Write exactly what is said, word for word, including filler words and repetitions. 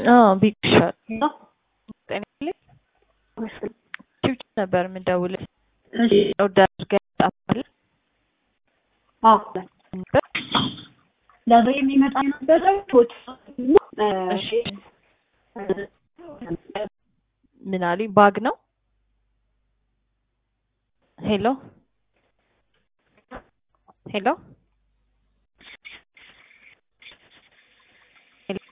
አዎ ቢክሻል ነው ጤናሊ ቺፕ ነበር የምደውልልሽ። እሺ ኦርደር አድርገን ጣፋል። አዎ ለዛሬ የሚመጣ ነበር ቶት እሺ ምን አሉኝ? ባግ ነው። ሄሎ ሄሎ